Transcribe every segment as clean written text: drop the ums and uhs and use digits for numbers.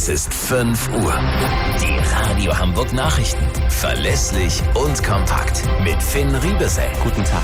Es ist 5 Uhr. Die Radio Hamburg Nachrichten. Verlässlich und kompakt. Mit Finn Riebesell. Guten Tag.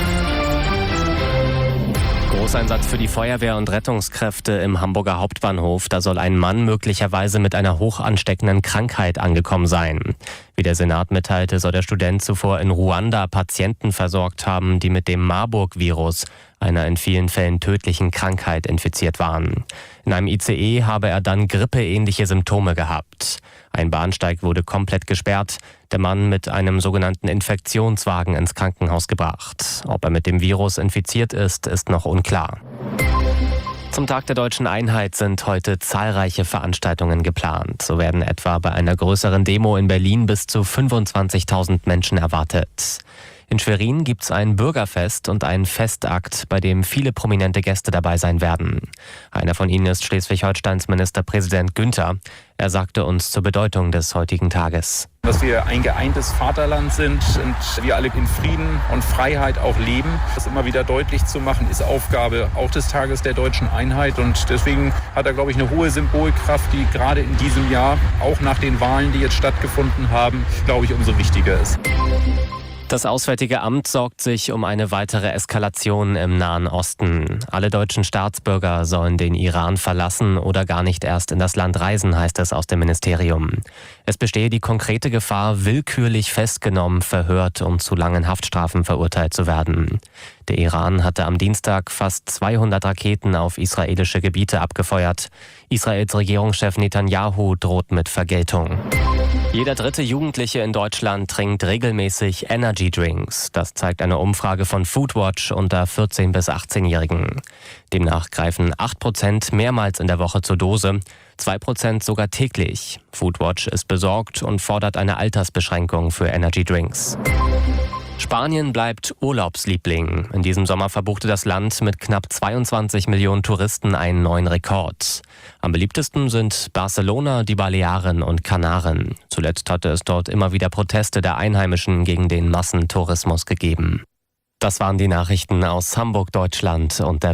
Großeinsatz für die Feuerwehr und Rettungskräfte im Hamburger Hauptbahnhof. Da soll ein Mann möglicherweise mit einer hoch ansteckenden Krankheit angekommen sein. Wie der Senat mitteilte, soll der Student zuvor in Ruanda Patienten versorgt haben, die mit dem Marburg-Virus, einer in vielen Fällen tödlichen Krankheit, infiziert waren. In einem ICE habe er dann grippeähnliche Symptome gehabt. Ein Bahnsteig wurde komplett gesperrt, der Mann mit einem sogenannten Infektionswagen ins Krankenhaus gebracht. Ob er mit dem Virus infiziert ist, ist noch unklar. Zum Tag der Deutschen Einheit sind heute zahlreiche Veranstaltungen geplant. So werden etwa bei einer größeren Demo in Berlin bis zu 25.000 Menschen erwartet. In Schwerin gibt's ein Bürgerfest und einen Festakt, bei dem viele prominente Gäste dabei sein werden. Einer von ihnen ist Schleswig-Holsteins Ministerpräsident Günther. Er sagte uns zur Bedeutung des heutigen Tages. Dass wir ein geeintes Vaterland sind und wir alle in Frieden und Freiheit auch leben. Das immer wieder deutlich zu machen, ist Aufgabe auch des Tages der Deutschen Einheit. Und deswegen hat er, glaube ich, eine hohe Symbolkraft, die gerade in diesem Jahr, auch nach den Wahlen, die jetzt stattgefunden haben, glaube ich, umso wichtiger ist. Das Auswärtige Amt sorgt sich um eine weitere Eskalation im Nahen Osten. Alle deutschen Staatsbürger sollen den Iran verlassen oder gar nicht erst in das Land reisen, heißt es aus dem Ministerium. Es bestehe die konkrete Gefahr, willkürlich festgenommen, verhört und zu langen Haftstrafen verurteilt zu werden. Der Iran hatte am Dienstag fast 200 Raketen auf israelische Gebiete abgefeuert. Israels Regierungschef Netanyahu droht mit Vergeltung. Jeder dritte Jugendliche in Deutschland trinkt regelmäßig Energy Drinks. Das zeigt eine Umfrage von Foodwatch unter 14- bis 18-Jährigen. Demnach greifen 8% mehrmals in der Woche zur Dose, 2% sogar täglich. Foodwatch ist besorgt und fordert eine Altersbeschränkung für Energy Drinks. Spanien bleibt Urlaubsliebling. In diesem Sommer verbuchte das Land mit knapp 22 Millionen Touristen einen neuen Rekord. Am beliebtesten sind Barcelona, die Balearen und Kanaren. Zuletzt hatte es dort immer wieder Proteste der Einheimischen gegen den Massentourismus gegeben. Das waren die Nachrichten aus Hamburg, Deutschland und der